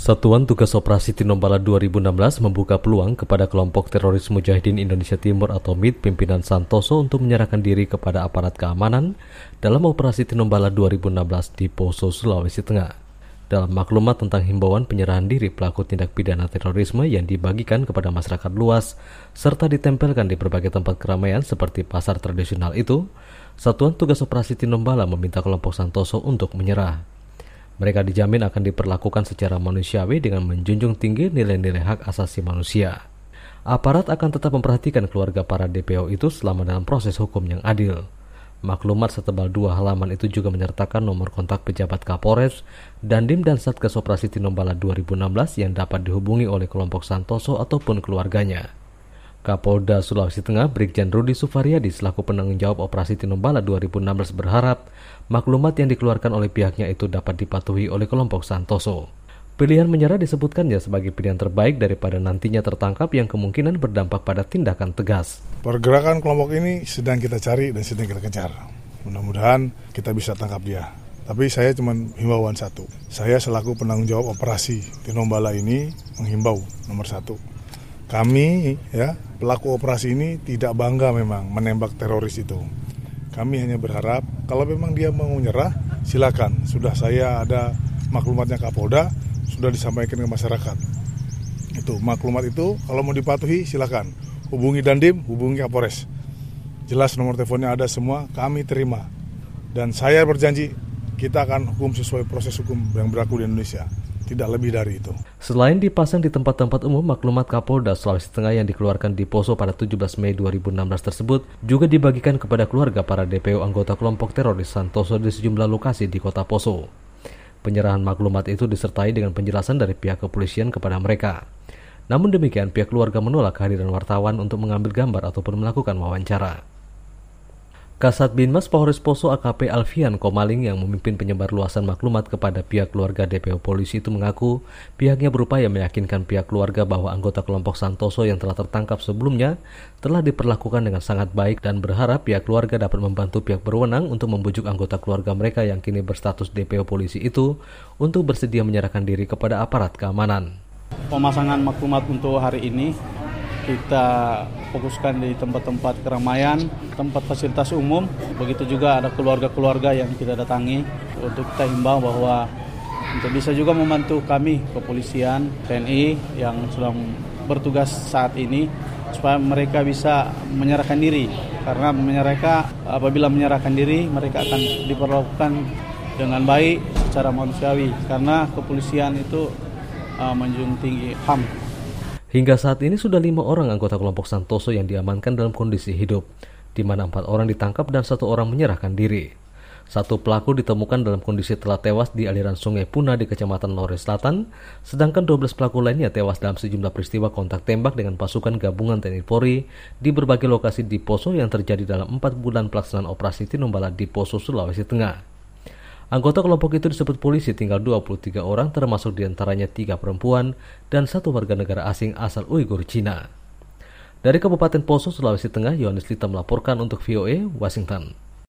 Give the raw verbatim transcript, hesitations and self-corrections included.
Satuan Tugas Operasi Tinombala dua ribu enam belas membuka peluang kepada kelompok teroris Mujahidin Indonesia Timur atau M I T pimpinan Santoso untuk menyerahkan diri kepada aparat keamanan dalam Operasi Tinombala dua ribu enam belas di Poso, Sulawesi Tengah. Dalam maklumat tentang himbauan penyerahan diri pelaku tindak pidana terorisme yang dibagikan kepada masyarakat luas serta ditempelkan di berbagai tempat keramaian seperti pasar tradisional itu, Satuan Tugas Operasi Tinombala meminta kelompok Santoso untuk menyerah. Mereka dijamin akan diperlakukan secara manusiawi dengan menjunjung tinggi nilai-nilai hak asasi manusia. Aparat akan tetap memperhatikan keluarga para D P O itu selama dalam proses hukum yang adil. Maklumat setebal dua halaman itu juga menyertakan nomor kontak pejabat Kapolres, Dandim dan Satgas Operasi Tinombala dua ribu enam belas yang dapat dihubungi oleh kelompok Santoso ataupun keluarganya. Kapolda Sulawesi Tengah Brigjen Rudi Sufariadi selaku penanggung jawab Operasi Tinombala dua ribu enam belas berharap maklumat yang dikeluarkan oleh pihaknya itu dapat dipatuhi oleh kelompok Santoso. Pilihan menyerah disebutkannya sebagai pilihan terbaik daripada nantinya tertangkap yang kemungkinan berdampak pada tindakan tegas. Pergerakan kelompok ini sedang kita cari dan sedang kita kejar. Mudah-mudahan kita bisa tangkap dia. Tapi saya cuma himbauan satu. Saya selaku penanggung jawab Operasi Tinombala ini menghimbau nomor satu. Kami, ya, pelaku operasi ini tidak bangga memang menembak teroris itu. Kami hanya berharap kalau memang dia mau menyerah, silakan. Sudah saya ada maklumatnya Kapolda, sudah disampaikan ke masyarakat. Itu maklumat itu kalau mau dipatuhi silakan. Hubungi Dandim, hubungi Kapolres. Jelas nomor teleponnya ada semua, kami terima. Dan saya berjanji kita akan hukum sesuai proses hukum yang berlaku di Indonesia. Tidak lebih dari itu. Selain dipasang di tempat-tempat umum, maklumat Kapolda Sulawesi Tengah yang dikeluarkan di Poso pada tujuh belas Mei dua ribu enam belas tersebut juga dibagikan kepada keluarga para D P O anggota kelompok teroris Santoso di sejumlah lokasi di kota Poso. Penyerahan maklumat itu disertai dengan penjelasan dari pihak kepolisian kepada mereka. Namun demikian, pihak keluarga menolak kehadiran wartawan untuk mengambil gambar ataupun melakukan wawancara. Kasat Binmas Polres Poso A K P Alfian Komaling yang memimpin penyebar luasan maklumat kepada pihak keluarga D P O polisi itu mengaku pihaknya berupaya meyakinkan pihak keluarga bahwa anggota kelompok Santoso yang telah tertangkap sebelumnya telah diperlakukan dengan sangat baik dan berharap pihak keluarga dapat membantu pihak berwenang untuk membujuk anggota keluarga mereka yang kini berstatus D P O polisi itu untuk bersedia menyerahkan diri kepada aparat keamanan. Pemasangan maklumat untuk hari ini kita fokuskan di tempat-tempat keramaian, tempat fasilitas umum. Begitu juga ada keluarga-keluarga yang kita datangi untuk kita himbau bahwa untuk bisa juga membantu kami kepolisian, T N I yang sedang bertugas saat ini supaya mereka bisa menyerahkan diri. Karena mereka apabila menyerahkan diri mereka akan diperlakukan dengan baik secara manusiawi karena kepolisian itu uh, menjunjung tinggi H A M. Hingga saat ini sudah lima orang anggota kelompok Santoso yang diamankan dalam kondisi hidup, di mana empat orang ditangkap dan satu orang menyerahkan diri. Satu pelaku ditemukan dalam kondisi telah tewas di aliran Sungai Puna di Kecamatan Lore Selatan, sedangkan dua belas pelaku lainnya tewas dalam sejumlah peristiwa kontak tembak dengan pasukan gabungan T N I Polri di berbagai lokasi di Poso yang terjadi dalam empat bulan pelaksanaan operasi Tinombala di Poso, Sulawesi Tengah. Anggota kelompok itu disebut polisi tinggal dua puluh tiga orang, termasuk diantaranya tiga perempuan dan satu warga negara asing asal Uighur, Cina. Dari Kabupaten Poso, Sulawesi Tengah, Yohanes Lita melaporkan untuk V O A Washington.